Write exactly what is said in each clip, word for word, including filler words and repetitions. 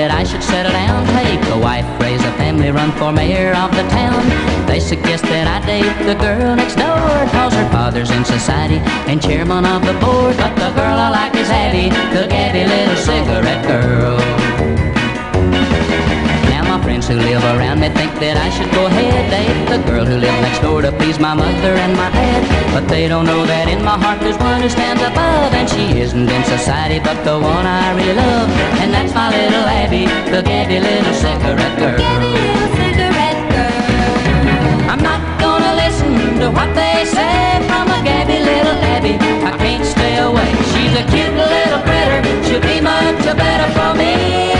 that I should settle down, take a wife, raise a family, run for mayor of the town. They suggest that I date the girl next door, cause her father's in society and chairman of the board. But the girl I like is Abby, the gabby little cigarette girl. Now my friends who live around me think that I should go ahead, date the girl who lives next door to please my mother and my dad. But they don't know that in my heart there's one who stands above, and she isn't in society but the one I really love. And that's my little Abby, the gabby little cigarette girl. Gabby little cigarette girl. I'm not gonna listen to what they say from a gabby little Abby. I can't stay away. She's a cute little critter, she'll be much better for me.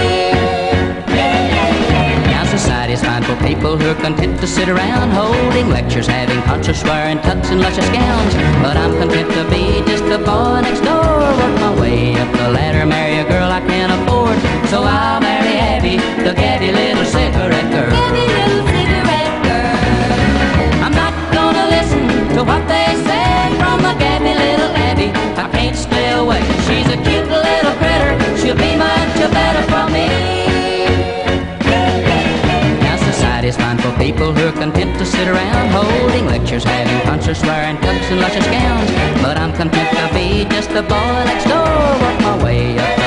Now society's fine for people who are content to sit around holding lectures, having concerts, wearing tucks and luscious gowns. But I'm content to be just a boy next door, work my way up the ladder, marry a girl I can't afford. So I'll marry Abby, the gabby little cigarette girl. Gabby little cigarette girl. I'm not gonna listen to what they say from a gabby little Abby. I can't stay away. She's a cute little critter, she'll be much better for me. Now society's fine for people who are content to sit around holding lectures, having concerts, wearing tucks and luscious gowns. But I'm content to be just a boy next door, work my way up the